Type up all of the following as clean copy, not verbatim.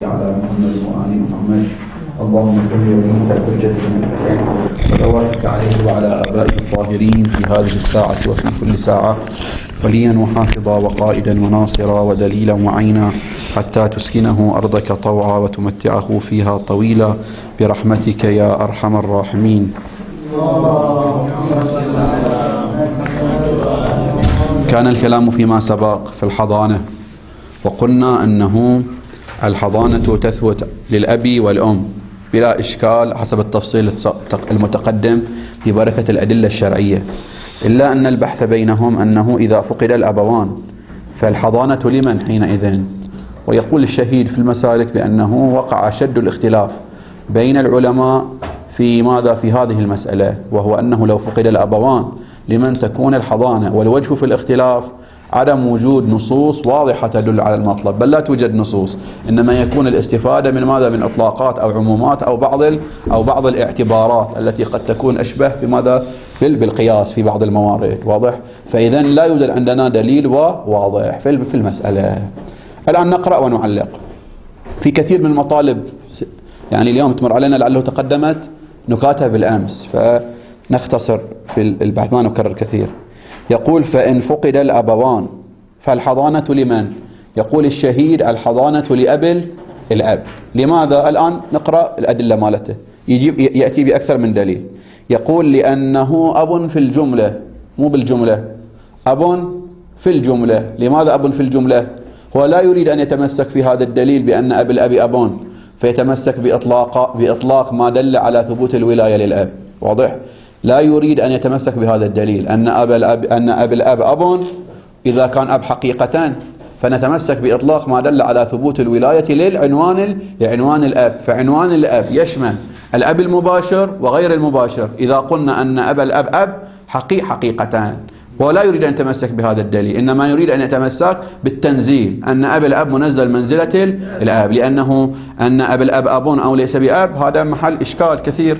على محمد وآل محمد. اللهم صل وسلم على حجتك الحسين صلواتك عليه وعلى آبائه الطاهرين في هذه الساعة وفي كل ساعة، وليا وحافظا وقائدا وناصرا ودليلا وعينا، حتى تسكنه أرضك طوعا وتمتعه فيها طويلا برحمتك يا أرحم الراحمين. كان الكلام فيما سبق في الحضانة، وقلنا أنه الحضانة تثبت للأب والأم بلا إشكال حسب التفصيل المتقدم ببركة الأدلة الشرعية، إلا أن البحث بينهم أنه إذا فقد الأبوان فالحضانة لمن حينئذ؟ ويقول الشهيد في المسالك بأنه وقع شد الاختلاف بين العلماء في ماذا في هذه المسألة، وهو أنه لو فقد الأبوان لمن تكون الحضانة، والوجه في الاختلاف عدم وجود نصوص واضحة تدل على المطلب، بل لا توجد نصوص، إنما يكون الاستفادة من ماذا؟ من إطلاقات أو عمومات أو بعض الاعتبارات التي قد تكون أشبه بماذا؟ بالقياس في بعض الموارد. واضح؟ فإذا لا يوجد عندنا دليل واضح في المسألة. الآن نقرأ ونعلق في كثير من المطالب، يعني اليوم تمر علينا لعله تقدمت نكاتها بالأمس، فنختصر في البحث ما نكرر كثير. يقول: فإن فقد الأبوان فالحضانة لمن؟ يقول الشهيد الحضانة لأب الأب. لماذا؟ الآن نقرأ الأدلة مالته، يأتي بأكثر من دليل. يقول: لأنه أب في الجملة، مو بالجملة، أب في الجملة. لماذا أب في الجملة؟ هو لا يريد أن يتمسك في هذا الدليل بأن أب الأب أبون، فيتمسك بإطلاق ما دل على ثبوت الولاية للأب. واضح؟ لا يريد أن يتمسك بهذا الدليل أن أب الأب أب إذا كان أب حقيقة، فنتمسك بإطلاق ما دل على ثبوت الولاية لعنوان الأب. فعنوان الأب يشمل الأب المباشر وغير المباشر، إذا قلنا أن أب الأب أب حقيقة. ولا يريد أن يتمسك بهذا الدليل، إنما يريد أن يتمسك بالتنزيل، أن أب الأب منزل منزلة الأب، لأنه أن أب الأب أب أو ليس بأب هذا محل إشكال كثير،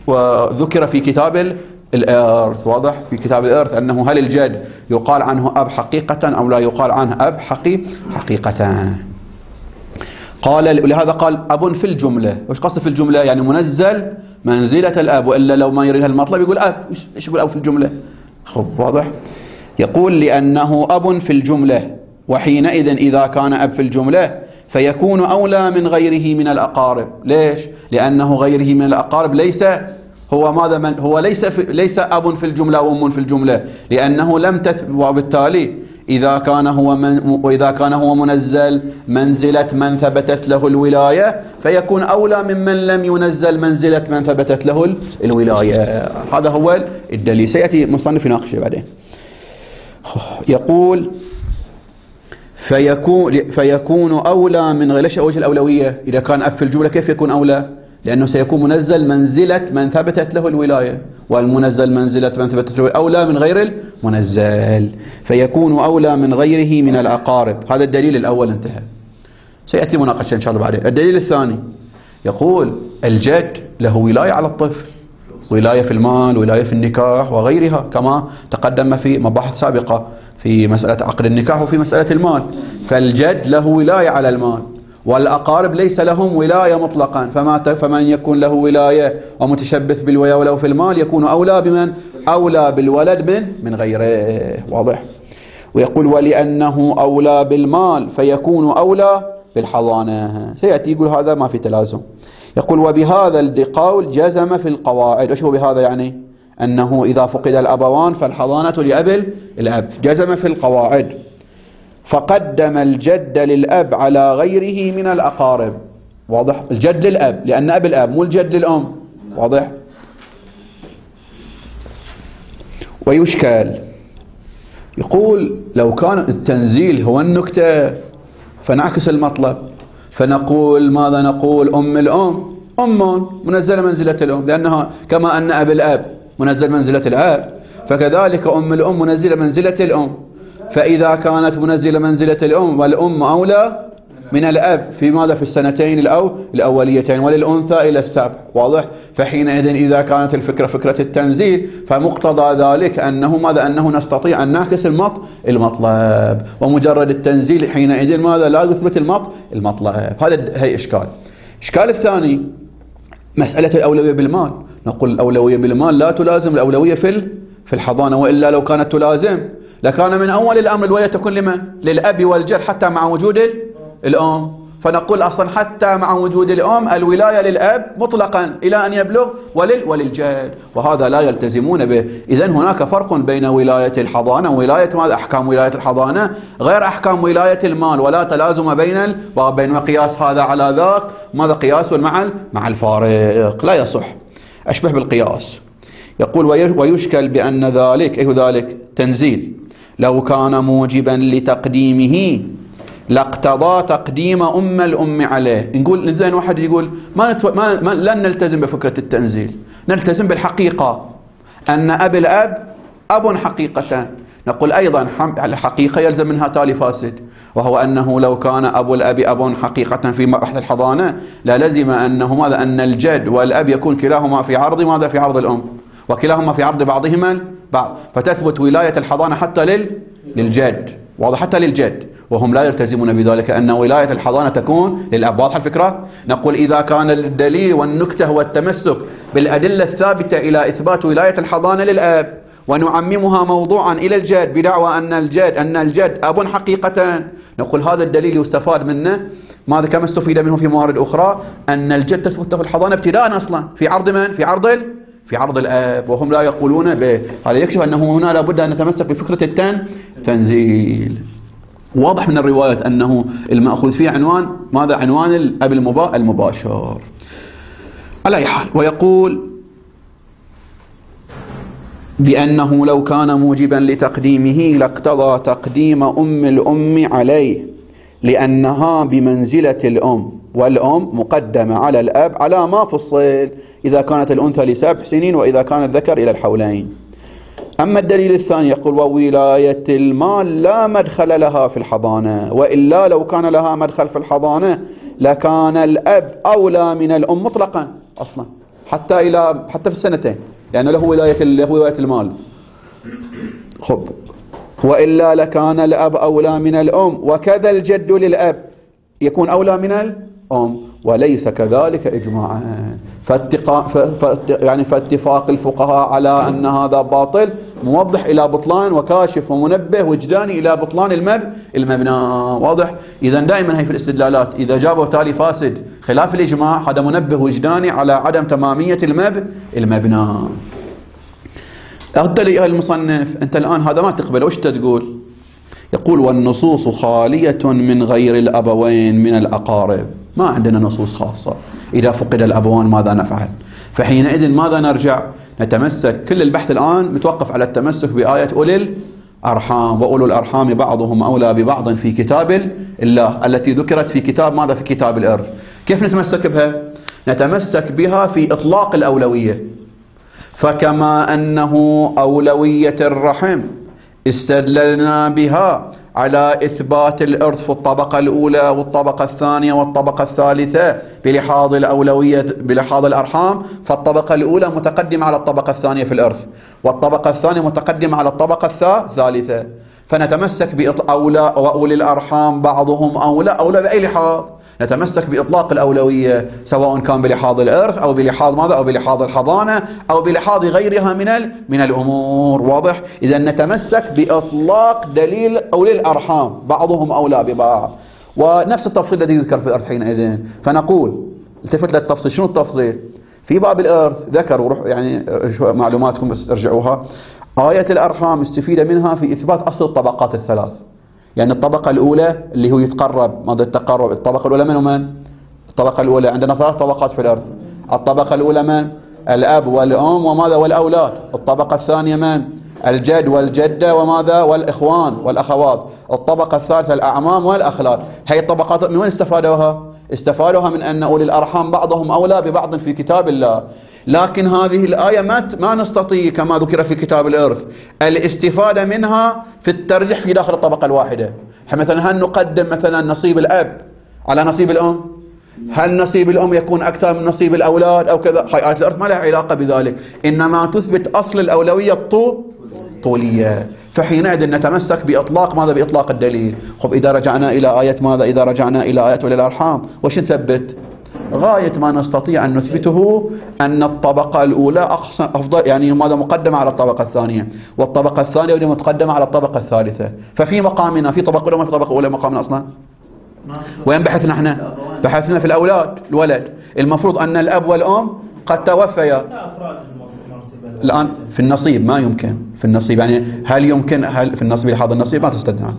وذكر في كتاب الإرث. واضح؟ في كتاب الإرث أنه هل الجد يقال عنه أب حقيقة أو لا يقال عنه أب حقيقة. قال لهذا قال أب في الجملة. وش قصد في الجملة؟ يعني منزل منزلة الأب، وإلا لو ما يريدها المطلب يقول أب. إيش يقول أب في الجملة؟ خب واضح؟ يقول: لأنه أب في الجملة، وحينئذ إذا كان أب في الجملة فيكون أولى من غيره من الأقارب. ليش؟ لأنه غيره من الأقارب ليس هو ماذا؟ من هو ليس أب في الجملة وأم في الجملة، لأنه لم وبالتالي إذا كان هو منزل منزلة من ثبتت له الولاية فيكون أولى ممن لم ينزل منزلة من ثبتت له الولاية. هذا هو الدليل، سيأتي مصنف يناقشه بعدين. يقول: فيكون أولى من غير. ليش وجه الأولوية؟ إذا كان أب في الجملة كيف يكون أولى؟ لأنه سيكون منزل منزلة من ثبتت له الولاية، والمنزل منزلة من ثبتت له أولى من غير المنزل، فيكون أولى من غيره من الأقارب. هذا الدليل الأول انتهى، سيأتي مناقشة إن شاء الله بعدين. الدليل الثاني يقول: الجد له ولاية على الطفل، ولاية في المال، ولاية في النكاح وغيرها، كما تقدم في مباحث سابقة في مسألة عقد النكاح وفي مسألة المال. فالجد له ولاية على المال، والأقارب ليس لهم ولاية مطلقا، فمن يكون له ولاية ومتشبث بالولاية ولو في المال يكون أولى بمن؟ أولى بالولد من غيره. واضح؟ ويقول: ولأنه أولى بالمال فيكون أولى بالحضانة. سيأتي يقول هذا ما في تلازم. يقول: وبهذا القول جزم في القواعد. وش هو بهذا؟ يعني أنه إذا فقد الأبوان فالحضانة لأب الأب. جزم في القواعد، فقدم الجد للأب على غيره من الأقارب. واضح؟ الجد للأب لأن أب الأب، مو الجد للأم. واضح؟ ويشكل. يقول: لو كان التنزيل هو النكتة فنعكس المطلب، فنقول ماذا؟ نقول أم الأم أم منزلة منزلة الأم، لأنها كما أن أب الأب منزل منزلة الأب، فكذلك أم الأم منزلة منزلة الأم. فإذا كانت منزلة منزلة الأم والأم أولى من الأب في ماذا؟ في السنتين الأوليتين، وللأنثى إلى السبع. واضح؟ فحينئذ إذا كانت الفكرة فكرة التنزيل فمقتضى ذلك أنه ماذا؟ أنه نستطيع أن نعكس المطلب، ومجرد التنزيل حينئذ ماذا؟ لا يثبت المطلب. هذا هي إشكال. الإشكال الثاني مسألة الأولوية بالمال. نقول الأولوية بالمال لا تلازم الأولوية في الحضانة، وإلا لو كانت تلازم لكان من أول الأمر الولاية تكون لمن؟ للأب والجد حتى مع وجود الأم. فنقول أصلا حتى مع وجود الأم الولاية للأب مطلقا إلى أن يبلغ وللجد، وهذا لا يلتزمون به. إذن هناك فرق بين ولاية الحضانة وولاية ماذا؟ أحكام ولاية الحضانة غير أحكام ولاية المال، ولا تلازم بين قياس هذا على ذاك. ماذا؟ قياس مع الفارق لا يصح، أشبه بالقياس. يقول ويشكل بأن ذلك تنزيل لو كان موجبا لتقديمه لاقتضى تقديم الأم عليه. نقول زين واحد يقول لن نلتزم بفكرة التنزيل، نلتزم بالحقيقة أن الأب أب حقيقة. نقول أيضا الحقيقة يلزم منها تالي فاسد، وهو أنه لو كان الأب أب حقيقة في بحث الحضانة للزم أنه ماذا؟ أن الجد والأب يكون كلاهما في عرض ماذا؟ في عرض الأم، وكلاهما في عرض بعضهما بعض، فتثبت ولاية الحضانة حتى للجد. واضح؟ حتى للجد، وهم لا يلتزمون بذلك أن ولاية الحضانة تكون للأب. واضح الفكرة؟ نقول إذا كان الدليل والنكتة هو التمسك بالأدلة الثابتة إلى إثبات ولاية الحضانة للأب ونعممها موضوعا إلى الجد بدعوى أن الجد أب حقيقة، نقول هذا الدليل يستفاد منه ماذا؟ كما استفيد منه في موارد أخرى أن الجد تثبت في الحضانة ابتداء أصلا في عرض من؟ في عرض الأب، وهم لا يقولون به. هذا يكشف أنه هنا لابد أن نتمسك بفكرة التنزيل. واضح من الروايات أنه المأخوذ فيه عنوان ماذا؟ عنوان الأب المباشر. على أي حال، ويقول بأنه لو كان موجبا لتقديمه لاقتضى تقديم الأم عليه لأنها بمنزلة الأم، والأم مقدمة على الأب على ما فصل إذا كانت الأنثى ل7 سنين وإذا كان الذكر إلى الحولين. أما الدليل الثاني يقول وولاية المال لا مدخل لها في الحضانة، وإلا لو كان لها مدخل في الحضانة لكان الأب أولى من الأم مطلقا أصلا حتى في السنتين، لأنه له ولاية المال. خب، وإلا لكان الأب أولى من الأم، وكذا الجد للأب يكون أولى من الأم، وليس كذلك إجماعا. فاتفاق الفقهاء على أن هذا باطل موضح إلى بطلان وكاشف ومنبه وجداني إلى بطلان المبنى. واضح؟ إذا دائما هي في الاستدلالات إذا جابوا تالي فاسد خلاف الإجماع هذا منبه وجداني على عدم تمامية المبنى. أرد لي المصنف أنت الآن هذا ما تقبل، وش تقول؟ يقول والنصوص خالية من غير الأبوين من الأقارب. ما عندنا نصوص خاصة. إذا فقد الأبوان ماذا نفعل؟ فحينئذ ماذا نرجع؟ نتمسك. كل البحث الآن متوقف على التمسك بآية أولي الأرحام، وأولو الأرحام بعضهم أولى ببعض في كتاب الله التي ذكرت في كتاب ماذا؟ في كتاب الإرث. كيف نتمسك بها؟ نتمسك بها في إطلاق الأولوية. فكما أنه أولوية الرحم استدللنا بها على إثبات الإرث في الطبقة الأولى والطبقة الثانية والطبقة الثالثة بلحاظ الأولوية بلحاظ الأرحام، فالطبقة الأولى متقدمة على الطبقة الثانية في الإرث، والطبقة الثانية متقدمة على الطبقة الثالثة. فنتمسك بأولى وأولي الأرحام بعضهم أولى بأي لحاظ؟ نتمسك بإطلاق الأولوية سواء كان بلحاظ الإرث أو بلحاظ ماذا؟ أو بلحاظ الحضانة أو بلحاظ غيرها من الأمور. واضح؟ إذا نتمسك بإطلاق دليل أولي الأرحام بعضهم أولى ببعض، ونفس التفصيل الذي يذكر في الإرث حينئذ. فنقول التفت للتفصيل. شنو التفصيل؟ في باب الإرث ذكر وروح يعني معلوماتكم بس ارجعوها. آية الأرحام استفيد منها في إثبات أصل الطبقات الثلاث. يعني الطبقة الأولى اللي هو يتقرب ماذا التقرب؟ الطبقة الأولى من ومن؟ الطبقة الأولى عندنا 3 طبقات في الأرث. الطبقة الأولى من؟ الأب والأم وماذا؟ والأولاد. الطبقة الثانية من؟ الجد والجدة وماذا؟ والإخوان والأخوات. الطبقة الثالثة الأعمام والأخلال. هي الطبقات من وين استفادوها؟ استفادوها من أن أولي الأرحام بعضهم أولى ببعض في كتاب الله. لكن هذه الآية ما نستطيع كما ذكر في كتاب الإرث الاستفادة منها في الترجيح في داخل الطبقة الواحدة. مثلا هل نقدم مثلا نصيب الأب على نصيب الأم؟ هل نصيب الأم يكون أكثر من نصيب الأولاد أو كذا؟ هاي آية الإرث ما لها علاقة بذلك، إنما تثبت أصل الأولوية الطولية. فحينئذ نتمسك بإطلاق ماذا؟ بإطلاق الدليل. خب إذا رجعنا إلى آية ماذا؟ إذا رجعنا إلى آية أولي الأرحام وش نثبت؟ غاية ما نستطيع أن نثبته أن الطبقة الأولى أفضل، يعني ماذا؟ مقدمة على الطبقة الثانية، والطبقة الثانية متقدمة على الطبقة الثالثة. ففي مقامنا في طبقة أولى وما في طبقة أولى مقامنا أصلا. وين بحثنا احنا؟ بحثنا في الأولاد، الولد. المفروض أن الأب والأم قد توفيا الآن في النصيب، ما يمكن في النصيب، يعني هل يمكن في النصيب لحظ النصيب ما تستدعى.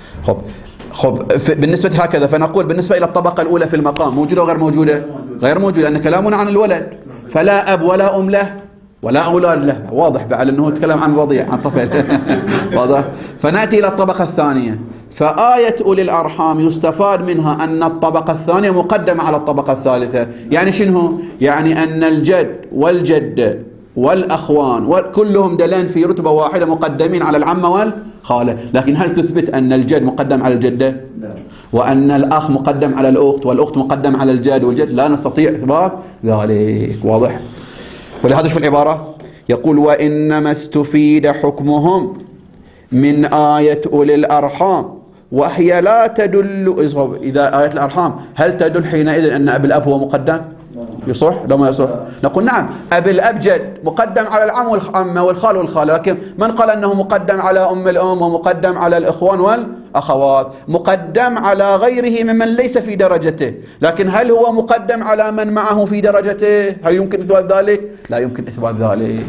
خب بالنسبة هكذا فنقول بالنسبة إلى الطبقة الأولى في المقام موجودة وغير موجودة؟ غير موجودة، لأن كلامنا عن الولد، فلا أب ولا أم له ولا أولاد له، واضح بعد أنه يتكلم عن رضيع، عن طفل. واضح. فنأتي إلى الطبقة الثانية، فآية أولي الأرحام يستفاد منها أن الطبقة الثانية مقدمة على الطبقة الثالثة. يعني شنو؟ يعني أن الجد والجدة والأخوان كلهم دلين في رتبة واحدة مقدمين على العمة والخالة. لكن هل تثبت أن الجد مقدم على الجدة؟ وأن الأخ مقدم على الأخت والأخت مقدم على الجد والجد؟ لا نستطيع إثبات ذلك. واضح. ولهذا شوف العبارة يقول وإنما استفيد حكمهم من آية أولي الأرحام وهي لا تدل. إذا آية الأرحام هل تدل حينئذ أن أب الأب هو مقدم؟ يصح؟ لا ما يصح. نقول نعم، أب الأب جد مقدم على العم والعمة والخال والخالة، لكن من قال أنه مقدم على أم الأم ومقدم على الإخوان والأخوات؟ مقدم على غيره ممن ليس في درجته، لكن هل هو مقدم على من معه في درجته؟ هل يمكن إثبات ذلك؟ لا يمكن إثبات ذلك.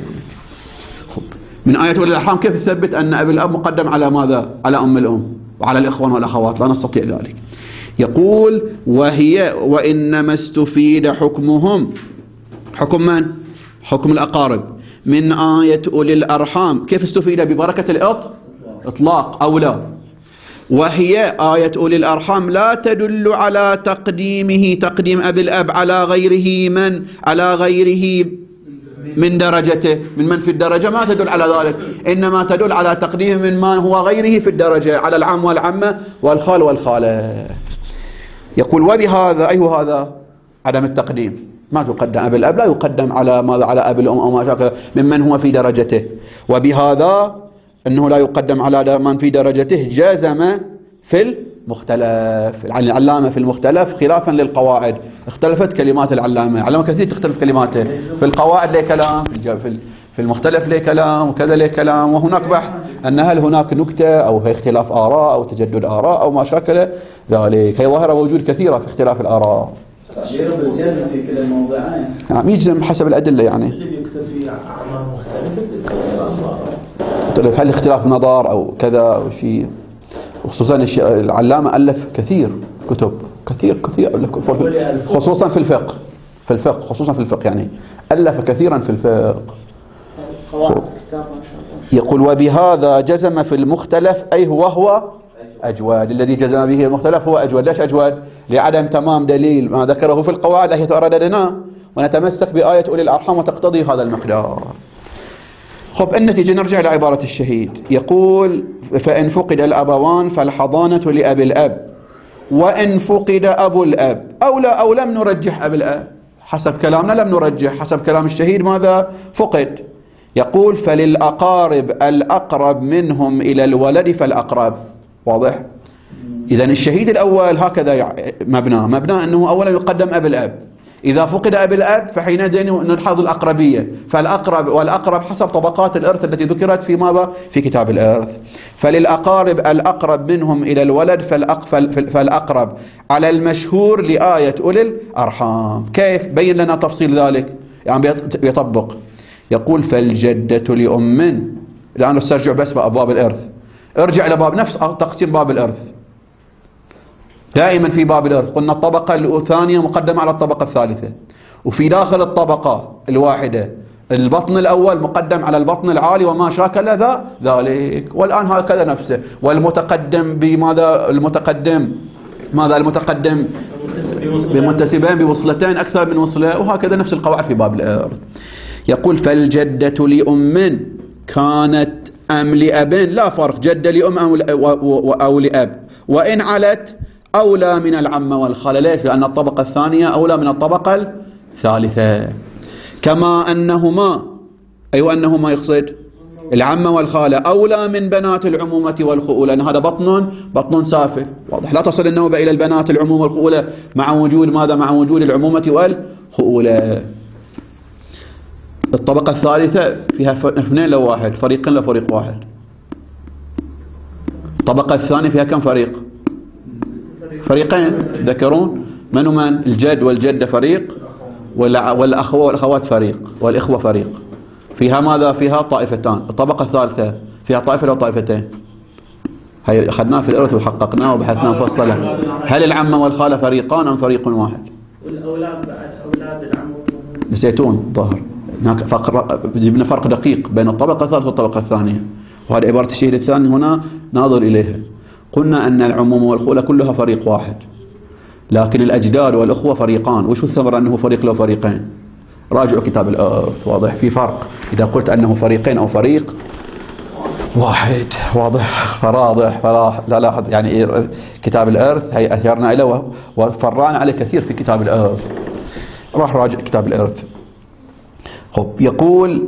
من آية أولي الأرحام كيف تثبت أن أب الأب مقدم على ماذا؟ على أم الأم وعلى الإخوان والأخوات؟ لا نستطيع ذلك. يقول وهي وإنما استفيد حكمهم، حكم من؟ حكم الأقارب، من آية أولي الأرحام. كيف استفيد؟ ببركة الإطلاق أو لا. وهي آية أولي الأرحام لا تدل على تقديم أبي الأب على غيره من درجته، من في الدرجة، ما تدل على ذلك، إنما تدل على تقديم من هو غيره في الدرجة، على العم والعمة والخال والخالة. يقول وبهذا، أي هذا؟ عدم التقديم، ما تقدم أب الأب، لا يقدم على ماذا؟ على أب الأم أو ما شاكل ممن هو في درجته. وبهذا أنه لا يقدم على من في درجته جازم في المختلف، العلامة في المختلف خلافا للقواعد. اختلفت كلمات العلامة، علامة كثير تختلف كلماته، في القواعد له كلام، في المختلف له كلام، وكذا له كلام. وهناك بحث أن هل هناك نكتة أو في اختلاف آراء أو تجدد آراء أو ما شاكل ذلك. هي ظاهرة وجود كثيرة في اختلاف الآراء. يجب الجزم في كلا الموضعين، نعم يجزم حسب الأدلة. يعني اللي يكتب في أعمال مختلفة، هل اختلاف نظر أو كذا أو شيء. وخصوصا العلامة ألف كثير كتب، كثير خصوصا في الفقه، خصوصا في الفقه، يعني ألف كثيرا في الفقه. يقول وبهذا جزم في المختلف، أي وهو أجواد. الذي جزم به المختلف هو أجواد. ليش أجواد؟ لعدم تمام دليل ما ذكره في القواعد التي ترددناه، ونتمسك بآية أولي الأرحام وتقتضي هذا المقدار. خب النتيجة نرجع إلى عبارة الشهيد. يقول فإن فقد الأبوان فالحضانة لأب الأب، وإن فقد أبو الأب أو لم نرجح أب الأب، حسب كلامنا لم نرجح، حسب كلام الشهيد ماذا؟ فقد. يقول فللأقارب الأقرب منهم إلى الولد فالأقرب. واضح؟ إذن الشهيد الأول هكذا مبنى أنه أولا يقدم أب الأب، إذا فقد أب الأب فحينئذ نلحظ الأقربية، فالأقرب والأقرب حسب طبقات الإرث التي ذكرت في ماذا؟ في كتاب الإرث. فللأقارب الأقرب منهم إلى الولد فالأقرب على المشهور لآية أولي الأرحام. كيف؟ بين لنا تفصيل ذلك، يعني يطبق. يقول فالجدة لأم. الآن نسترجع بس بأبواب الإرث، ارجع إلى باب نفس تقسيم باب الإرث. دائما في باب الإرث قلنا الطبقة الثانية مقدمة على الطبقة الثالثة، وفي داخل الطبقة الواحدة البطن الأول مقدم على البطن العالي وما شاكل ذلك. والآن هكذا نفسه. والمتقدم بماذا؟ المتقدم بمنتسبين بوصلتين أكثر من وصلة، وهكذا نفس القواعد في باب الإرث. يقول فالجدة لأم كانت أم لأب، لا فرق، جدة لأم أو لأب، وإن علت أولى من العم والخالة. ليش؟ لأن الطبقة الثانية أولى من الطبقة الثالثة. كما أنهما، أيوة أنهما يقصد العم والخالة أولى من بنات العمومة والخؤولة، لأن هذا بطن سافل، واضح. لا تصل النوبة إلى البنات العمومة والخؤولة مع وجود ماذا؟ مع وجود العمومة والخؤولة. الطبقة الثالثة فيها اثنين لو واحد، فريقين لفريق واحد. الطبقة الثانية فيها كم فريق؟ فريقين. تذكرون من ومن؟ الجد والجدة فريق، والأخوة والأخوات فريق، والإخوة فريق. فيها ماذا؟ فيها طائفتان. الطبقة الثالثة فيها طائفة أو طائفتين؟ هي أخذناه في الإرث وحققناه وبحثناه مفصلا. هل العم والخالة فريقان أم فريق واحد؟ والأولاد بعد أولاد العم. نسيتون ظهر هناك جبنا فرق دقيق بين الطبقة الثالثة والطبقة الثانية، وهذه عبارة الشهيد الثاني هنا ناظر إليها. قلنا أن العموم والخؤولة كلها فريق واحد، لكن الأجداد والأخوة فريقان. وش الثمرة أنه فريق لو فريقين؟ راجعوا كتاب الإرث، واضح في فرق إذا قلت أنه فريقين أو فريق واحد، واضح فراضح لا لاحظ يعني كتاب الإرث هي أثرنا إليه وفرعنا عليه كثير في كتاب الإرث. راح راجع كتاب الإرث. يقول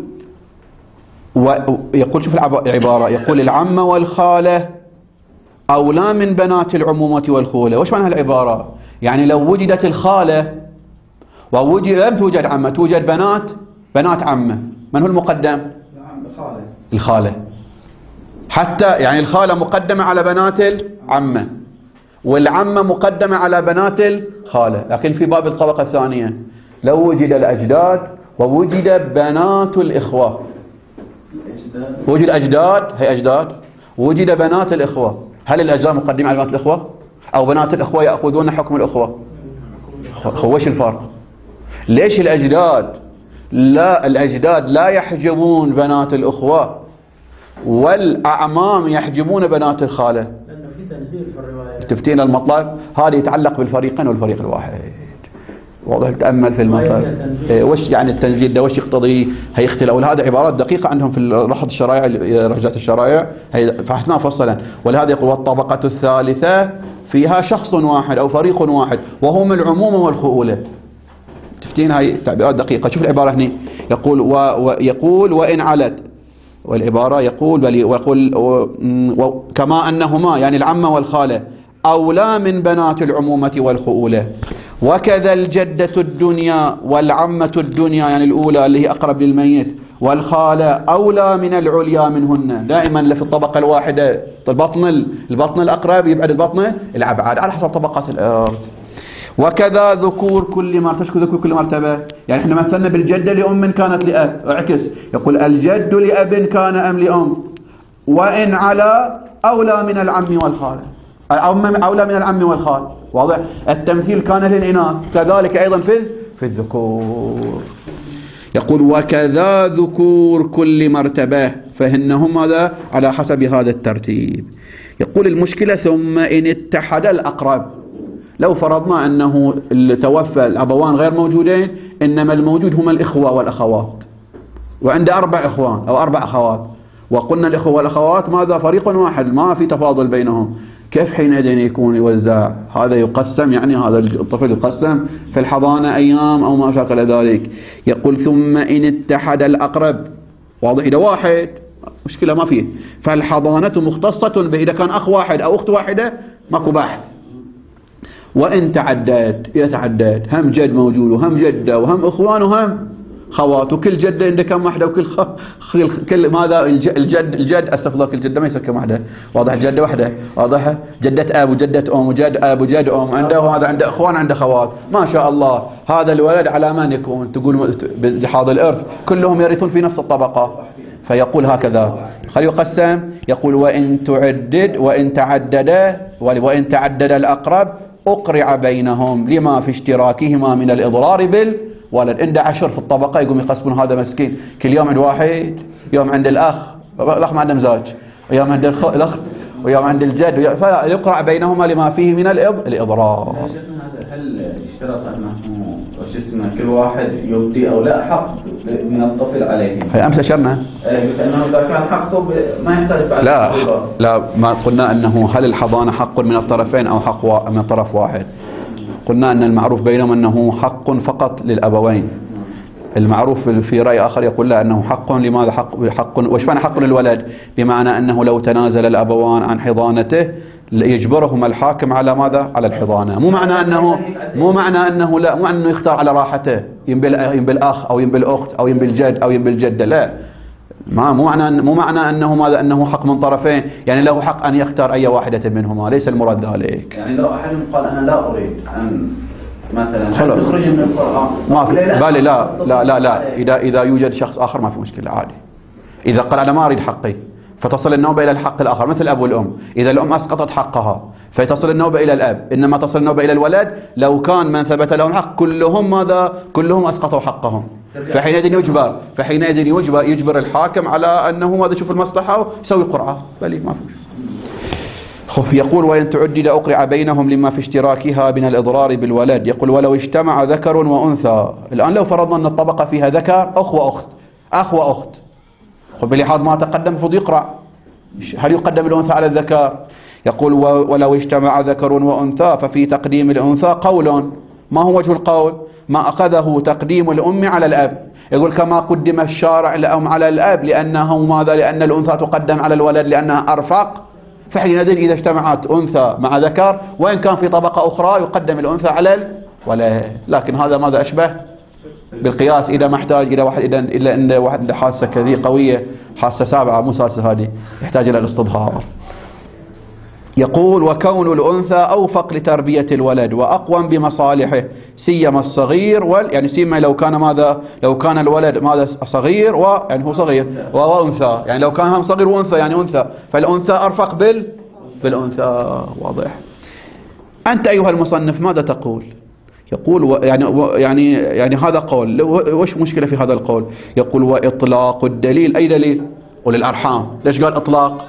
شوف العبارة، يقول العم والخالة أولى من بنات العمومة والخولة. وش معنى العبارة؟ يعني لو وجدت الخالة لم توجد عمة، توجد بنات عمة، من هو المقدم؟ الخالة. حتى يعني الخالة مقدمة على بنات العمة، والعمة مقدمة على بنات الخالة. لكن في باب الطبقة الثانية لو وجد الأجداد ووجد بنات الإخوة، وجد أجداد، هي أجداد، وجد بنات الإخوة، هل الأجداد مقدمة على بنات الإخوة أو بنات الإخوة يأخذون حكم الأخوة؟ وش الفرق؟ ليش الأجداد لا يحجبون بنات الأخوة والأعمام يحجبون بنات الخالة؟ لأنه في تنزيل في الرواية. تفتين المطلب هذا يتعلق بالفريقين والفريق الواحد. واضح؟ تأمل في المطلب وش يعني التنزيل ده، وش يقتضي؟ هيختلف. ولهذا عبارات دقيقة عندهم في رحض الشرائع، رجعت الشرائع، فحثناها مفصلا. ولهذا يقول والطبقة الثالثة فيها شخص واحد أو فريق واحد وهم العموم والخؤولة. تفتين هاي تعبيرات دقيقة. شوف العبارة هنا، يقول وإن علت، والعبارة يقول كما أنهما يعني العمة والخالة أولى من بنات العمومة والخؤولة، وكذا الجدة الدنيا والعمة الدنيا يعني الأولى اللي هي أقرب للميت، والخالة أولى من العليا منهن. دائما في الطبقة الواحدة البطن الأقرب يبعد البطن الأبعد على حسب طبقات الأرض. وكذا ذكور كل مرتبة، يعني احنا مثلنا بالجدة لأم كانت لأب، اعكس يقول الجد لأب كان أم لأم، وإن على أولى من العم والخال، أولى من العم والخال. واضح؟ التمثيل كان للإناث، كذلك أيضا في الذكور. يقول وكذا ذكور كل مرتبة، فإنهم هذا على حسب هذا الترتيب. يقول المشكلة ثم إن اتحد الأقرب، لو فرضنا أنه اللي توفى الأبوان غير موجودين، إنما الموجود هم الإخوة والأخوات، وعند 4 إخوان أو 4 أخوات، وقلنا الإخوة والأخوات ماذا؟ فريق واحد، ما في تفاضل بينهم. كيف حينئذ يكون يوزع؟ هذا يقسم، يعني هذا الطفل يقسم في الحضانة أيام أو ما شاكل ذلك. يقول ثم إن اتحد الأقرب، واضح؟ إذا واحد مشكلة ما فيه، فالحضانة مختصة به. إذا كان أخ واحد أو أخت واحدة ماكو بحث. وإن تعدد، إذا تعدد هم جد موجود وهم جدة وهم إخوان وهم خوات، وكل جدة عنده كم واحدة، وكل كل ماذا الجد استغفر، كل جدة ما يصير كم واحدة. واضح؟ الجدة واحدة، واضحة؟ جدة أب وجدة أم وجد أب وجد أم عنده، وهذا عنده إخوان عنده خوات، ما شاء الله. هذا الولد على من يكون؟ تقول بلحاظ الإرث كلهم يرثون في نفس الطبقة. فيقول هكذا خلي يقسم. يقول وإن تعدد الأقرب أقرع بينهم لما في اشتراكهما من الإضرار بالولد. عنده 10 في الطبقة، يقوم يقسمون هذا مسكين كل يوم عند واحد، يوم عند الأخ ما عنده مزاج، ويوم عند الأخت، ويوم عند الجد، فيقرع بينهما لما فيه من الإضرار. هل اشترط انه شو اسمه كل واحد يبدي او لا حق من الطفل عليه؟ هي امس اشرنا قلت انه اذا كان حقه ما يحتاج بعد. لا ما قلنا انه هل الحضانه حق من الطرفين او حق من طرف واحد. قلنا ان المعروف بينهم انه حق فقط للابوين. المعروف في رأي آخر يقول لا أنه حق. لماذا حق وش معنى حق للولد؟ بمعنى أنه لو تنازل الأبوان عن حضانته يجبرهم الحاكم على ماذا؟ على الحضانة. مو معنى أنه لا، مو أنه يختار على راحته ينبي الأخ أو ينبي الأخت أو ينبي الجد أو ينبي الجدة، لا. مو معنى أنه ماذا؟ أنه حق من طرفين، يعني له حق أن يختار أي واحدة منهما، ليس المراد ذلك. يعني لو أحد قال أنا لا أريد أن مثلا تخرج من القرآن ما في بالي، لا إذا يوجد شخص آخر ما في مشكلة عادي. إذا قال أنا ما أريد حقي فتصل النوبة إلى الحق الآخر، مثل الأب والأم، إذا الأم أسقطت حقها فتصل النوبة إلى الأب، إنما تصل النوبة إلى الولد لو كان من ثبت لهم حق كلهم ماذا؟ كلهم أسقطوا حقهم، فحينئذ يجبر الحاكم على أنه ماذا؟ يشوف المصلحة ويسوي قرعة، بلي ما في. يقول وإن تعدد أقرع بينهم لما في اشتراكها من الإضرار بالولد. يقول ولو اجتمع ذكر وأنثى. الآن لو فرضنا أن الطبقة فيها ذكر أخ وأخت بلحاظ ما تقدم المفروض يقرع، هل يقدم الأنثى على الذكر؟ يقول ولو اجتمع ذكر وأنثى ففي تقديم الأنثى قول. ما هو وجه القول؟ ما أخذه تقديم الأم على الأب. يقول كما قدم الشارع الأم على الأب لأنه ماذا؟ لأن الأنثى تقدم على الولد لأنها أرفق، فحينئذ إذا اجتمعت أنثى مع ذكر وإن كان في طبقة أخرى يقدم الأنثى على الولد. لكن هذا ماذا أشبه بالقياس إذا ما احتاج إلى واحد، إلا أن واحد حاسة كذي قوية، حاسة سابعة مو سادسة، هذه يحتاج إلى الاستظهار. يقول وكون الأنثى أوفق لتربية الولد وأقوم بمصالحه سيما الصغير يعني سيما لو كان ماذا؟ لو كان الولد ماذا؟ صغير يعني هو صغير وأنثى، يعني لو كان هم صغير وأنثى يعني أنثى، فالأنثى أرفق بالأنثى. واضح؟ أنت أيها المصنف ماذا تقول؟ يقول يعني هذا قول، وش مشكلة في هذا القول؟ يقول وإطلاق الدليل. أي دليل؟ أولي الأرحام. ليش قال إطلاق؟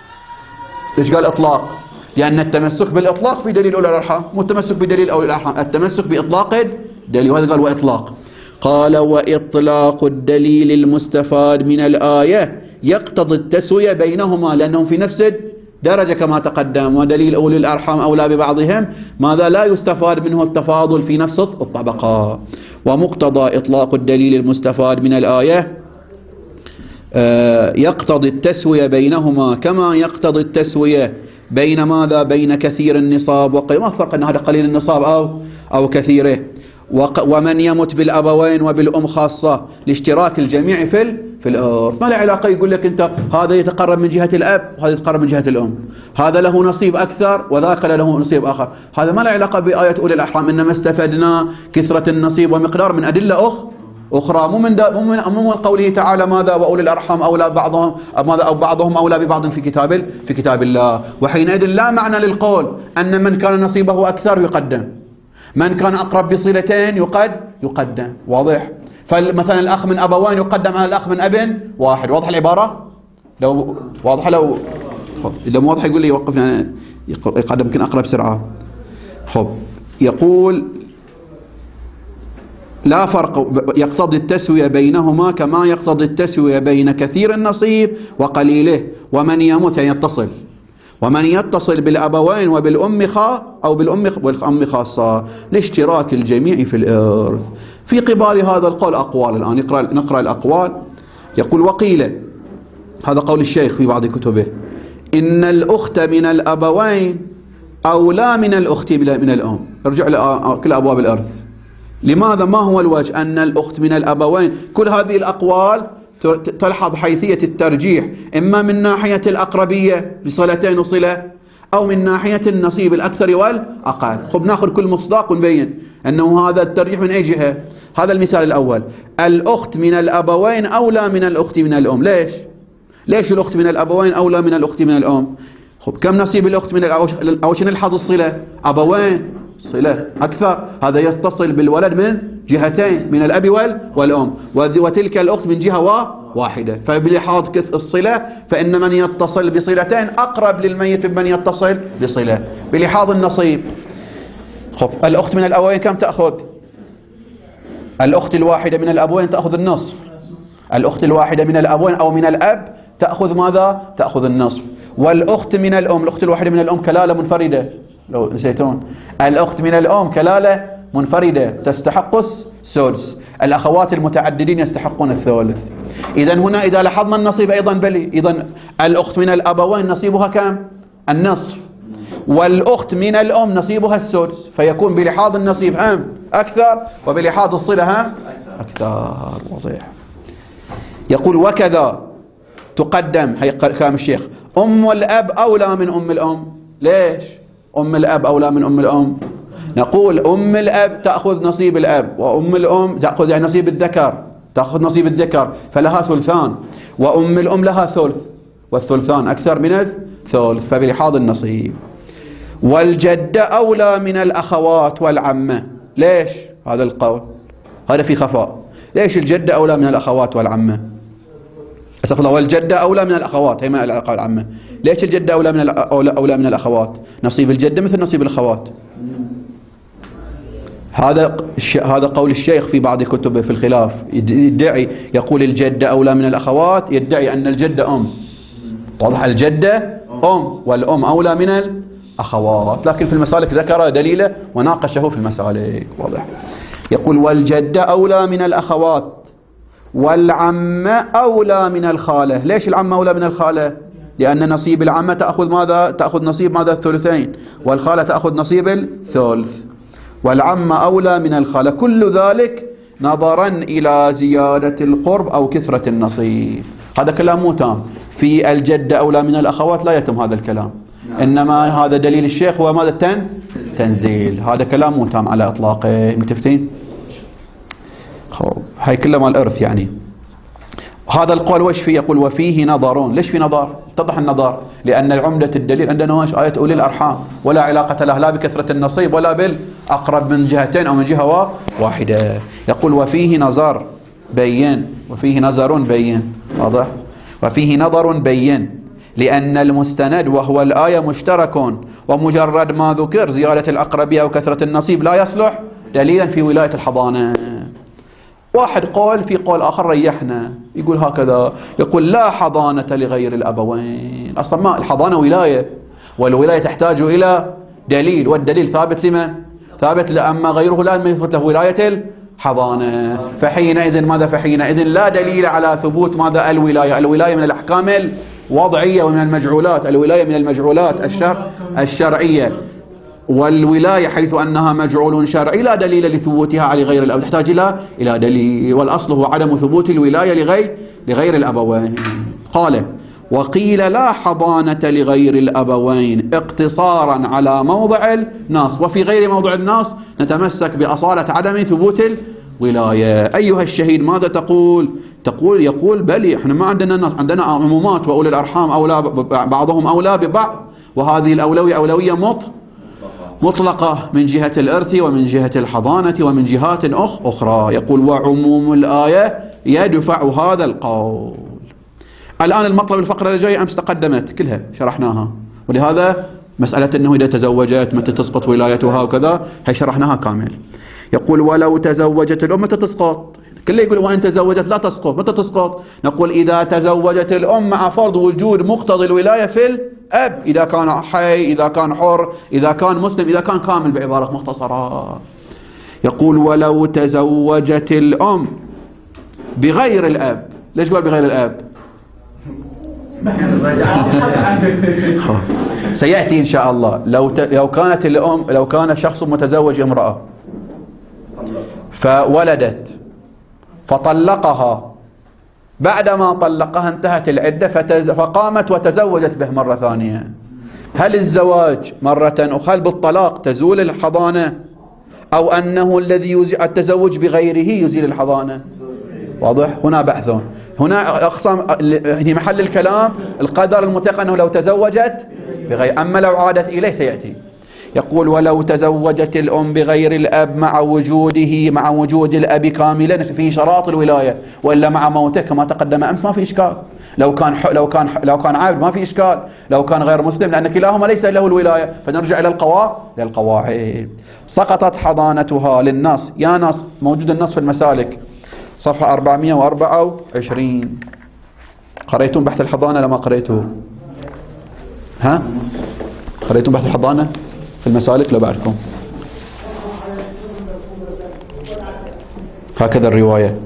لأن التمسك بالإطلاق في دليل أولي الأرحام، مو التمسك بدليل أولي الأرحام، التمسك بإطلاق الدليل، وهذا قال وإطلاق. قال وإطلاق الدليل المستفاد من الآية يقتضي التسوية بينهما لأنهم في نفس درجة كما تقدم، ودليل أولي الأرحام أولى ببعضهم ماذا؟ لا يستفاد منه التفاضل في نفس الطبقة. ومقتضى إطلاق الدليل المستفاد من الآية يقتضي التسوية بينهما كما يقتضي التسوية بين ماذا؟ بين كثير النصاب وقليل. ما فرق أن هذا قليل النصاب أو كثيره. ومن يمت بالأبوين وبالأم خاصة لاشتراك الجميع في الإرث. ما له علاقة يقول لك أنت هذا يتقرب من جهة الأب وهذا يتقرب من جهة الأم، هذا له نصيب أكثر وذاك له نصيب آخر، هذا ما له علاقة بآية أولي الأرحام. إنما استفدنا كثرة النصيب ومقدار من أدلة أخرى، مو من قوله تعالى ماذا؟ وأولي الأرحام أولى بعضهم ماذا؟ أو بعضهم أولى ببعض في كتاب الله. وحينئذ لا معنى للقول أن من كان نصيبه أكثر يقدم، من كان أقرب بصلتين يقدم. واضح؟ فمثلا الأخ من أبوين يقدم على الأخ من أب واحد. واضح العبارة؟ لو واضحة إذا مو واضح يقول لي يوقف، يعني يقدم يمكن أقرب بسرعة. يقول لا فرق، يقتضي التسوية بينهما كما يقتضي التسوية بين كثير النصيب وقليله. ومن يموت يعني يتصل، ومن يتصل بالأبوين وبالأم أو بالأم خاصة لاشتراك الجميع في الإرث. في قبال هذا القول أقوال، الآن نقرأ الأقوال. يقول وقيل، هذا قول الشيخ في بعض كتبه، إن الأخت من الأبوين أولى من الأخت من الأم. ارجع لكل أبواب الإرث. لماذا؟ ما هو الوجه أن الأخت من الأبوين؟ كل هذه الأقوال تلحظ حيثية الترجيح، إما من ناحية الأقربية بصلتين وصلة، أو من ناحية النصيب الأكثر والأقل. ناخذ كل مصداق ونبين أنه هذا الترجيح من أي جهة. هذا المثال الأول، الأخت من الأبوين أولى من الأخت من الأم. ليش الأخت من الأبوين أولى من الأخت من الأم؟ كم نصيب الأخت من أول شيء نلحظ الصلة، أبوين صلة أكثر، هذا يتصل بالولد من جهتين، من الأب والأم، وتلك الأخت من جهة واحدة. فبلحاظ الصلة فإن من يتصل بصلتين أقرب للميت ممن يتصل بصلة. بلحاظ النصيب خب الأخت من الأبوين كم تأخذ؟ الأخت الواحدة من الأبوين تأخذ النصف. الأخت الواحدة من الأبوين أو من الأب تأخذ ماذا؟ تأخذ النصف. والأخت من الأم، الأخت الواحدة من الأم كلالة منفردة، لو نسيتون الأخت من الأم كلالة منفردة تستحق السدس. الأخوات المتعددين يستحقون الثلث. إذا هنا إذا لاحظنا النصيب أيضا بلي. إذا الأخت من الأبوين نصيبها كم؟ النصف. والأخت من الأم نصيبها السدس، فيكون بلحاظ النصيب أكثر وبلحاظ الصلة أكثر. واضح. يقول وكذا تقدم، هي كلام الشيخ، أم الأب أولى من أم الأم. ليش أم الأب أولى من أم الأم؟ نقول أم الأب تأخذ نصيب الأب، وأم الأم تأخذ يعني نصيب الذكر، تأخذ نصيب الذكر فلها ثلثان، وأم الأم لها ثلث، والثلثان أكثر من الثلث، فبلحاظ النصيب. والجدة أولى من الأخوات والعمة. ليش هذا القول؟ هذا في خفاء. ليش الجدة أولى من الأخوات والعمة؟ أستغفر الله. والجدة أولى من الأخوات، هي ما العلاقة العمة. ليش الجدة أولى من الأخوات؟ نصيب الجدة مثل نصيب الأخوات. هذا قول الشيخ في بعض كتبه في الخلاف، يدعي يقول الجدة أولى من الأخوات، يدعي أن الجدة أم. واضح؟ الجدة أم والأم أولى من الأخوات، لكن في المسالك ذكر دليله وناقشه في المسالك. واضح. يقول والجدة أولى من الأخوات والعمة أولى من الخالة. ليش العمة أولى من الخالة؟ لأن نصيب العمة تأخذ ماذا؟ تأخذ نصيب ماذا؟ الثلثين، والخالة تأخذ نصيب الثلث. والعمة أولى من الخالة. كل ذلك نظرا إلى زيادة القرب أو كثرة النصيب. هذا كلام مو تام. في الجدة أولى من الأخوات لا يتم هذا الكلام، إنما هذا دليل الشيخ هو ماذا؟ تنزيل. هذا كلام مو تام على إطلاقه. متفقين؟ هاي كلها مال الإرث يعني. هذا القول وش فيه؟ يقول وفيه نظرون. ليش في نظر؟ اتضح النظر لأن عمدة الدليل عندنا وش؟ آية أولي الأرحام، ولا علاقة له لا بكثرة النصيب ولا بالأقرب من جهتين أو من جهة واحدة. يقول وفيه نظر بين، وفيه نظر بين. واضح؟ وفيه نظر بين لأن المستند وهو الآية مشترك، ومجرد ما ذكر زيادة الأقربية أو كثرة النصيب لا يصلح دليلا في ولاية الحضانة. واحد قول، في قول آخر ريحنا يقول هكذا، يقول لا حضانة لغير الأبوين. أصلا ما الحضانة ولاية، والولاية تحتاج إلى دليل، والدليل ثابت لمن؟ ثابت لأما غيره لا يثبت له ولاية الحضانة. فحينئذ ماذا؟ فحينئذ لا دليل على ثبوت ماذا؟ الولاية. الولاية من الأحكام الوضعية ومن المجعولات، الولاية من المجعولات الشرعية، والولاية حيث أنها مجعول شرعي لا دليل لثبوتها على غير الأب، تحتاج إلى دليل، والأصل هو عدم ثبوت الولاية لغير الأبوين. قال وقيل لا حضانة لغير الأبوين اقتصارا على موضع النص، وفي غير موضع النص نتمسك بأصالة عدم ثبوت الولاية. أيها الشهيد ماذا تقول؟ يقول بلي احنا ما عندنا نص، عندنا عمومات، وأولي الأرحام أولى بعضهم أولى ببعض، وهذه الأولوية أولوية مطلقة من جهة الإرث ومن جهة الحضانة ومن جهات أخرى. يقول وعموم الآية يدفع هذا القول. الآن المطلب الفقرة الجاية أمس تقدمت كلها شرحناها، ولهذا مسألة أنه إذا تزوجت متى تسقط ولايتها وكذا هي شرحناها كامل. يقول ولو تزوجت الأم متى تسقط؟ كله يقول وإن تزوجت لا تسقط. متى تسقط؟ نقول إذا تزوجت الأم مع فرض وجود مقتضي الولاية في الأب، إذا كان حي، إذا كان حر، إذا كان مسلم، إذا كان كامل، بعبارة مختصرة. يقول ولو تزوجت الأم بغير الأب. ليش قال بغير الأب؟ سيأتي إن شاء الله. لو كانت الأم، لو كان شخص متزوج امرأة فولدت فطلقها، بعدما طلقها انتهت العدة فقامت وتزوجت به مرة ثانية، هل الزواج مرة أخرى بالطلاق تزول الحضانة، أو أنه الذي التزوج بغيره يزيل الحضانة؟ واضح؟ هنا بحثون، هنا أقسام محل الكلام القدر المتيقن أنه لو تزوجت بغير، أما لو عادت إليه سيأتي. يقول ولو تزوجت الأم بغير الأب مع وجود الأب كاملا فيه شراط الولاية، وإلا مع موته كما تقدم أمس ما في إشكال. لو كان عابد ما في إشكال، لو كان غير مسلم، لأن كلاهما ليس له الولاية. فنرجع إلى القواعد. سقطت حضانتها للنص. يا نص موجود النص في المسالك صفحة 424. قريتم بحث الحضانة لما قريتوه؟ ها؟ قريتم بحث الحضانة في المسالك؟ لا بعدكم هكذا الرواية.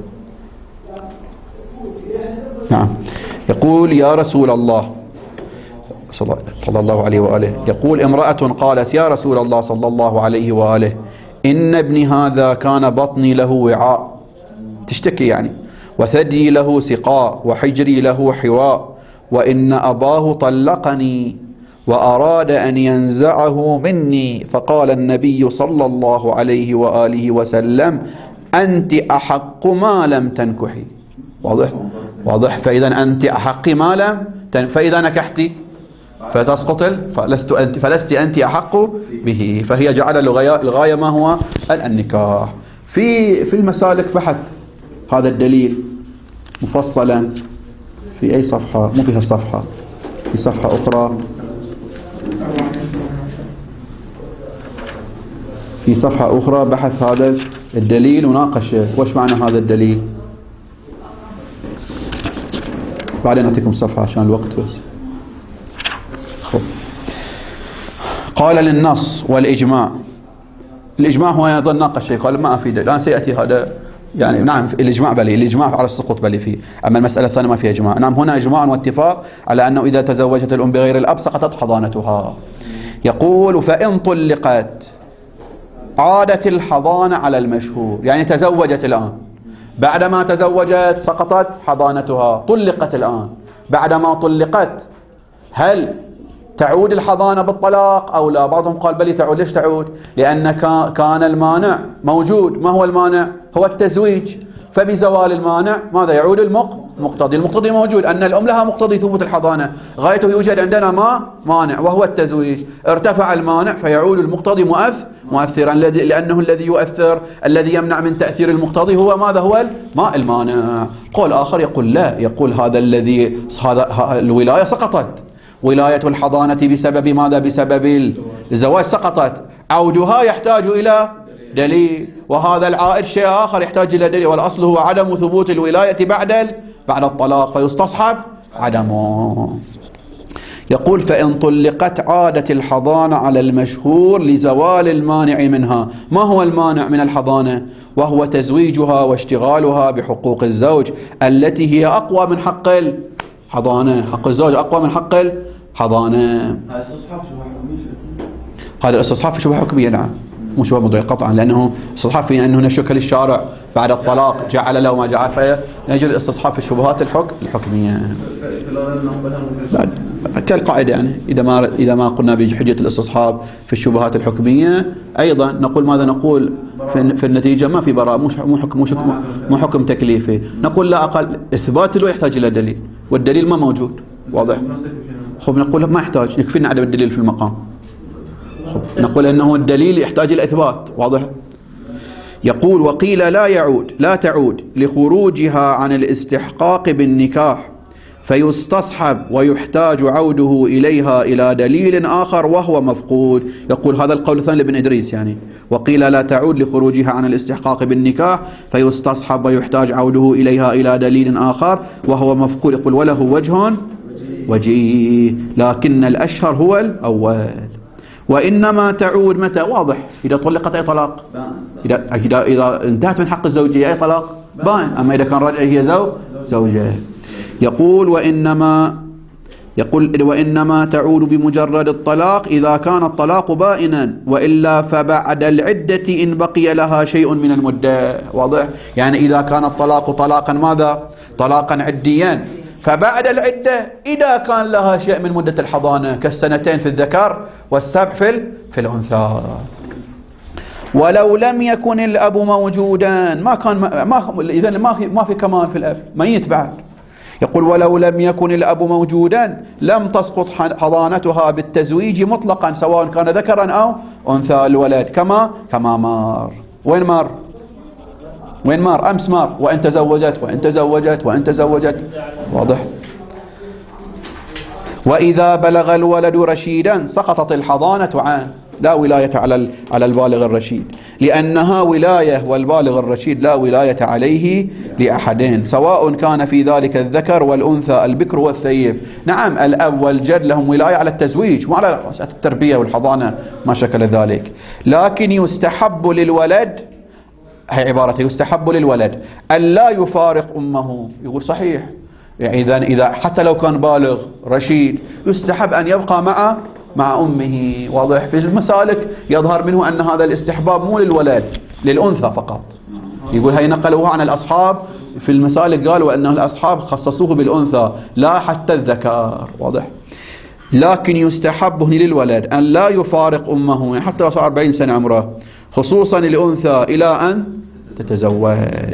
نعم. يقول يا رسول الله صلى الله عليه وآله، يقول امرأة قالت يا رسول الله صلى الله عليه وآله إن ابني هذا كان بطني له وعاء، تشتكي يعني، وثدي له سقاء، وحجري له حواء، وإن أباه طلقني وأراد أن ينزعه مني، فقال النبي صلى الله عليه وآله وسلم أنت أحق ما لم تنكحي. واضح. فإذا أنت أحق ما لم فإذا نكحت فتسقط فلست أنت أحق به. فهي جعل الغاية ما هو النكاح. في المسالك بحث هذا الدليل مفصلا في أي صفحة؟ مو في هالصفحة، في صفحة أخرى، في صفحة أخرى بحث هذا الدليل وناقشه. وش معنى هذا الدليل؟ بعدين أعطيكم الصفحة عشان الوقت بس. قال للنص والإجماع. الإجماع هو أيضا ناقش شيء، قال ما أفيد الآن سيأتي هذا يعني. نعم الإجماع بلي، الإجماع على السقوط بلي فيه، أما المسألة الثانية ما فيها إجماع. نعم هنا إجماع واتفاق على أنه إذا تزوجت الأم بغير الأب سقطت حضانتها. يقول فإن طلقت عادت الحضانة على المشهور، يعني تزوجت الآن، بعدما تزوجت سقطت حضانتها، طلقت الآن، بعدما طلقت هل تعود الحضانة بالطلاق أو لا؟ بعضهم قال بل تعود. ليش تعود؟ لأن كان المانع موجود. ما هو المانع؟ هو التزويج. فبزوال المانع ماذا يعود؟ المقتضي. المقتضي موجود، أن الأم لها مقتضي ثبوت الحضانة، غايته يوجد عندنا مانع وهو التزويج. ارتفع المانع فيعود المقتضي مؤثرا، لأنه الذي يؤثر، الذي يمنع من تأثير المقتضي هو ماذا؟ هو المانع. قول آخر يقول لا، يقول هذا الولاية سقطت، ولاية الحضانة بسبب ماذا؟ بسبب الزواج سقطت، عودها يحتاج إلى دليل، وهذا العائد شيء آخر يحتاج إلى دليل، والأصل هو عدم ثبوت الولاية بعد الطلاق، فيستصحب عدمه. يقول فإن طلقت عادت الحضانة على المشهور لزوال المانع منها. ما هو المانع من الحضانة؟ وهو تزويجها واشتغالها بحقوق الزوج التي هي أقوى من حق الحضانة. حق الزوج أقوى من حق الحضانة. هذا الاستصحاب في شبهة حكمية. نعم مو شبهة موضوعية قطعا، لأنه استصحاب في أنه نشك للشارع بعد الطلاق جعل له ما جعل، فيجري الاستصحاب في الشبهات الحكمية كالقاعدة. يعني إذا ما قلنا بحجة الاستصحاب في الشبهات الحكمية أيضا نقول ماذا؟ نقول في النتيجة ما في براءة، مو حكم تكليفي. نقول لا أقل إثبات له يحتاج إلى دليل، والدليل ما موجود. واضح؟ خب نقول ما يحتاج، يكفينا عدم الدليل في المقام. نقول أنه الدليل يحتاج إلى إثبات. واضح؟ يقول وقيل لا تعود لخروجها عن الاستحقاق بالنكاح، فيستصحب ويحتاج عوده إليها إلى دليل آخر وهو مفقود. يقول هذا القول الثاني لابن إدريس يعني. وقيل لا تعود لخروجها عن الاستحقاق بالنكاح، فيستصحب ويحتاج عوده إليها إلى دليل آخر وهو مفقود. يقول وله وجيه، لكن الأشهر هو الأول. وإنما تعود متى؟ واضح، إذا طلقت أي طلاق، إذا انتهت من حق الزوجية أي طلاق باين. أما إذا كان رجعي هي زوجة. يقول وإنما تعود بمجرد الطلاق إذا كان الطلاق بائنا، وإلا فبعد العدة إن بقي لها شيء من المدة. واضح؟ يعني إذا كان الطلاق طلاقا ماذا؟ طلاقا عديا، فبعد العدة إذا كان لها شيء من مدة الحضانة كالسنتين في الذكر والسبع في الأنثى. ولو لم يكن الأب موجودا، ما كان إذن ما في كمان في الأب، ميت بعد. يقول ولو لم يكن الأب موجودا لم تسقط حضانتها بالتزويج مطلقا سواء كان ذكرا أو أنثى الولد كما مار. وين مار أمس مار وإن تزوجت واضح. وإذا بلغ الولد رشيدا سقطت الحضانة عنه، لا ولاية على البالغ الرشيد، لأنها ولاية والبالغ الرشيد لا ولاية عليه لأحدين سواء كان في ذلك الذكر والأنثى البكر والثيب. نعم الأب والجد لهم ولاية على التزويج وعلى التربية والحضانة ما شكل ذلك، لكن يستحب للولد، هي عبارته، يستحب للولد أن لا يفارق أمه. يقول صحيح، يعني إذا حتى لو كان بالغ رشيد يستحب أن يبقى مع أمه. واضح. في المسالك يظهر منه أن هذا الاستحباب مو للولد، للأنثى فقط. يقول هي نقلوها عن الأصحاب في المسالك، قالوا أن الأصحاب خصصوه بالأنثى لا حتى الذكر. واضح. لكن يستحب للولد أن لا يفارق أمه، يعني حتى لو صار 40 سنة عمره، خصوصا الأنثى إلى أن تتزوج.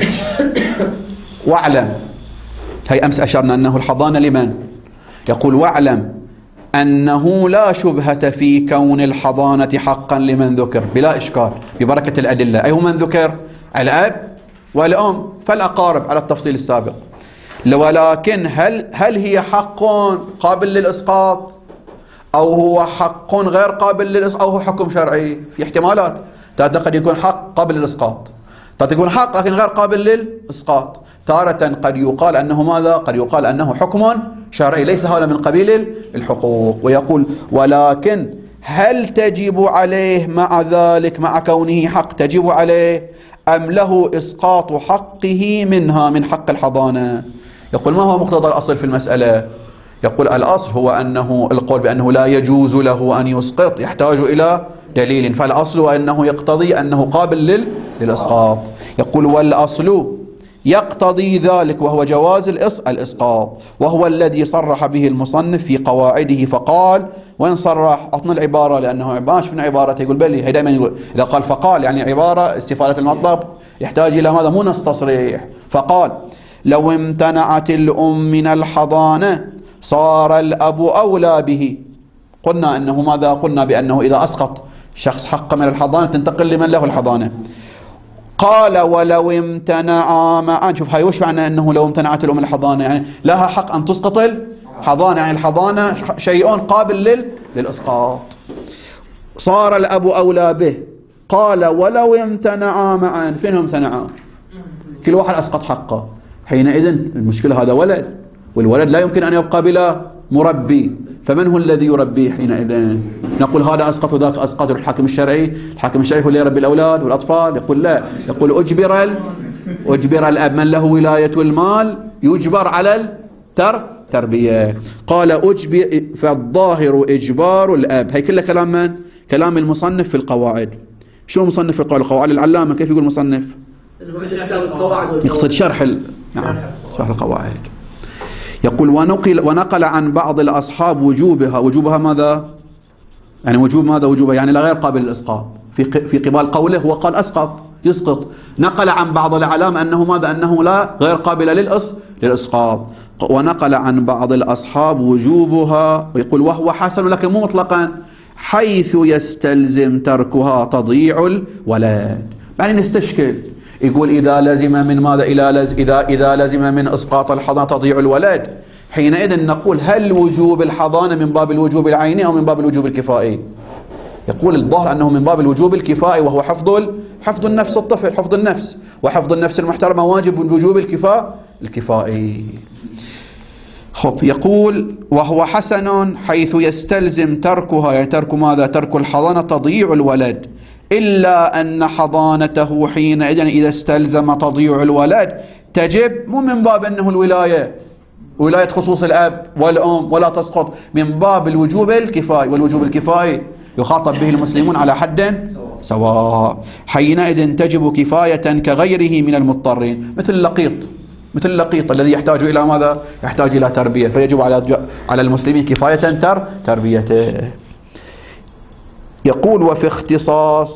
واعلم، هي أمس أشرنا أنه الحضانة لمن؟ يقول واعلم أنه لا شبهة في كون الحضانة حقا لمن ذكر بلا إشكال ببركة الأدلة. أي هو من ذكر؟ الأب والأم فالأقارب على التفصيل السابق. ولكن هل هي حق قابل للإسقاط أو هو حق غير قابل للإسقاط أو هو حكم شرعي؟ في احتمالات. قد يكون حق قابل للإسقاط، قد يكون حق لكن غير قابل للإسقاط. تارة قد يقال أنه ماذا؟ قد يقال أنه حكم شرعي ليس هذا من قبيل الحقوق. ويقول ولكن هل تجب عليه مع ذلك مع كونه حق تجب عليه أم له إسقاط حقه منها من حق الحضانة؟ يقول ما هو مقتضى الأصل في المسألة؟ يقول الأصل هو أنه القول بأنه لا يجوز له أن يسقط يحتاج إلى دليل، فالأصل أنه يقتضي أنه قابل للإسقاط. يقول والأصل يقتضي ذلك وهو جواز الإسقاط، وهو الذي صرح به المصنف في قواعده فقال. وين صرح؟ أعطنا العبارة لأنه باش من عبارته. يقول بلي هي دائما يقول إذا قال فقال يعني عبارة استفادة المطلب يحتاج إلى ماذا؟ مو نص تصريح. فقال لو امتنعت الأم من الحضانة صار الأب أولى به. قلنا أنه ماذا؟ قلنا بأنه إذا أسقط شخص حق من الحضانة تنتقل لمن له الحضانة. قال ولو امتنعا معا. شوف هاي وش معنى أنه لو امتنعت الأم الحضانة؟ يعني لها حق أن تسقط الحضانة، يعني الحضانة شيء قابل للإسقاط. صار الأب أولى به. قال ولو امتنعا معا. فين امتنعا؟ كل واحد أسقط حقه. حينئذ المشكلة هذا ولد، والولد لا يمكن أن يبقى بلا مربي، فمن هو الذي يربيه حينئذ؟ نقول هذا أسقط وذاك أسقط. الحاكم الشرعي هو اللي يربي الأولاد والأطفال. يقول لا، يقول أجبر الأب من له ولاية المال يجبر على التربية. قال أجبر، فالظاهر إجبار الأب. هي كلها كلام من؟ كلام المصنف في القواعد. شو المصنف في القواعد؟ العلامة كيف يقول المصنف؟ يقصد شرح نعم شرح القواعد. يقول ونقل عن بعض الأصحاب وجوبها ماذا؟ يعني وجوب ماذا؟ وجوبها يعني لا غير قابل للإسقاط. في قبال قوله هو قال يسقط. نقل عن بعض العلامة أنه ماذا؟ أنه لا غير قابل للإسقاط. ونقل عن بعض الأصحاب وجوبها. ويقول وهو حسن لكن مو مطلقا، حيث يستلزم تركها تضييع الولد. يعني نستشكل. يقول إذا لزم من ماذا؟ إذا لزم من إسقاط الحضانة تضييع الولد، حينئذ نقول هل وجوب الحضانة من باب الوجوب العيني أو من باب الوجوب الكفائي؟ يقول الظاهر أنه من باب الوجوب الكفائي، وهو حفظ النفس الطفل، حفظ النفس وحفظ النفس المحترمة واجب الوجوب الكفائي. خب يقول وهو حسن حيث يستلزم تركها، يعني ترك ماذا؟ ترك الحضانة تضييع الولد، إلا أن حضانته حينئذ إذا استلزم تضييع الولد تجب مو من باب أنه ولاية خصوص الأب والأم ولا تسقط، من باب الوجوب الكفائي، والوجوب الكفائي يخاطب به المسلمون على حد سواء. حينئذ تجب كفاية كغيره من المضطرين، مثل اللقيط الذي يحتاج إلى ماذا؟ يحتاج إلى تربية، فيجب على المسلمين كفاية تربيته. يقول وفي اختصاص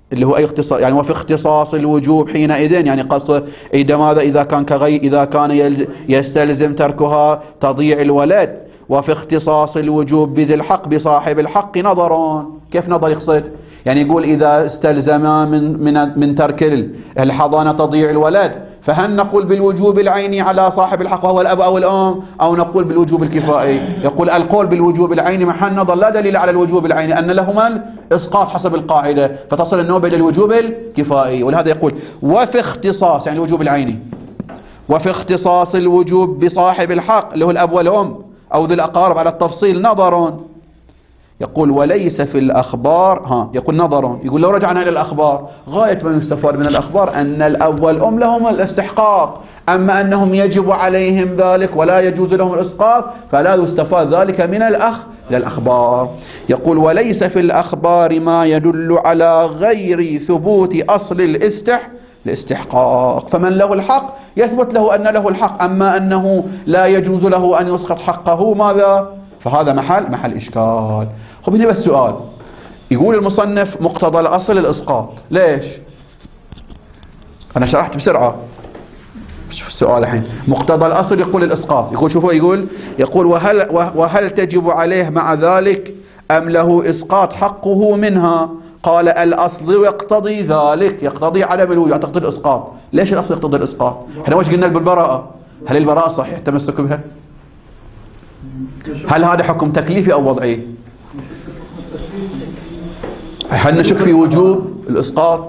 اللي هو أي اختصاص يعني، وفي اختصاص الوجوب حينئذ يعني قصد إذا كان إذا كان يستلزم تركها تضييع الولد. وفي اختصاص الوجوب بذي الحق بصاحب الحق نظر. كيف نظر يقصد؟ يعني يقول إذا استلزم من ترك الحضانة تضييع الولد، فهل نقول بالوجوب العيني على صاحب الحق وهو الأب أو الأم، أو نقول بالوجوب الكفائي؟ يقول القول بالوجوب العيني محل نظر، لا دليل على الوجوب العيني أن لهما الإسقاط حسب القاعدة، فتصل النوبة إلى الوجوب الكفائي. ولهذا يقول وفي اختصاص يعني الوجوب العيني، وفي اختصاص الوجوب بصاحب الحق اللي هو الأب والأم أو ذي الأقارب على التفصيل نظر. يقول وليس في الأخبار يقول نظر. يقول لو رجعنا إلى الأخبار غاية ما يستفاد من الأخبار أن الأب والأم لهم الاستحقاق، أما أنهم يجب عليهم ذلك ولا يجوز لهم الإسقاط فلا يستفاد ذلك من الأخبار. يقول وليس في الأخبار ما يدل على غير ثبوت أصل الاستحقاق، فمن له الحق يثبت له أن له الحق، أما أنه لا يجوز له أن يسقط حقه ماذا؟ فهذا محل إشكال. خب هنا بس سؤال، يقول المصنف مقتضى الأصل الإسقاط، ليش؟ أنا شرحت بسرعة. شوف السؤال الحين، مقتضى الأصل يقول الإسقاط، يقول شوفوا يقول وهل تجب عليه مع ذلك أم له إسقاط حقه منها؟ قال الأصل يقتضي ذلك، يقتضي عدم الوجود، تقتضي الإسقاط. ليش الأصل يقتضي الإسقاط؟ احنا وش قلنا بالبراءة؟ هل البراءة صحيح التمسك بها؟ هل هذا حكم تكليفي أو وضعي؟ هل نشك في وجوب الإسقاط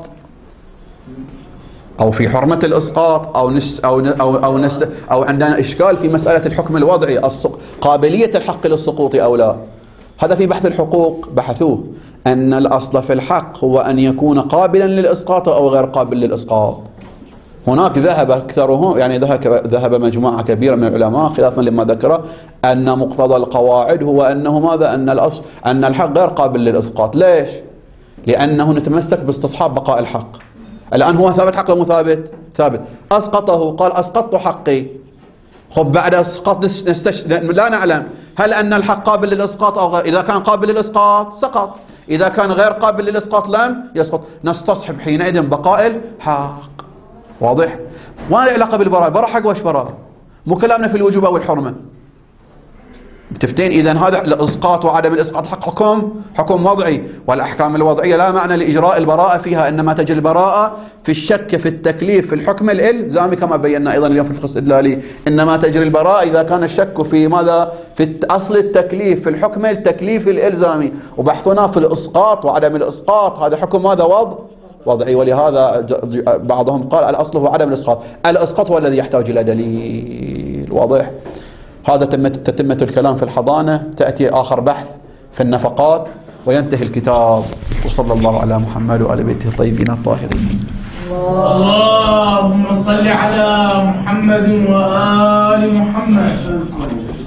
أو في حرمة الإسقاط أو عندنا إشكال في مسألة الحكم الوضعي قابلية الحق للسقوط أو لا؟ هذا في بحث الحقوق بحثوه أن الأصل في الحق هو أن يكون قابلا للإسقاط أو غير قابل للإسقاط. هناك ذهب أكثرهم يعني ذهب مجموعة كبيرة من العلماء خلافا لما ذكر أن مقتضى القواعد هو أنه ماذا؟ أن الحق غير قابل للإسقاط. ليش؟ لأنه نتمسك باستصحاب بقاء الحق. الآن هو ثابت حق ولا ثابت؟ ثابت. أسقطه، قال أسقطت حقي. خب بعد اسقاط لا نعلم هل أن الحق قابل للإسقاط أو غير. إذا كان قابل للإسقاط سقط، إذا كان غير قابل للإسقاط لم يسقط. نستصحب حينئذ بقاء الحق. واضح؟ ما له علاقة بالبراءة، براءة حق وش براءة؟ مو كلامنا في الوجوب أو الحرمة. متفقين؟ إذا هذا الإسقاط وعدم الإسقاط حكم وضعي، والأحكام الوضعية لا معنى لإجراء البراءة فيها، إنما تجري البراءة في الشك في التكليف في الحكم الإلزامي كما بينا أيضا اليوم في الفقه الاستدلالي. إنما تجري البراءة إذا كان الشك في ماذا؟ في أصل التكليف في الحكم التكليفي الإلزامي. وبحثنا في الإسقاط وعدم الإسقاط هذا حكم ماذا؟ وضعي. ولهذا بعضهم قال الأصل هو عدم الإسقاط، الإسقاط هو الذي يحتاج إلى دليل. واضح؟ هذا تتمة الكلام في الحضانة. تأتي آخر بحث في النفقات وينتهي الكتاب. وصلى الله على محمد وعلى بيته الطيبين الطاهرين. اللهم صل على محمد وآله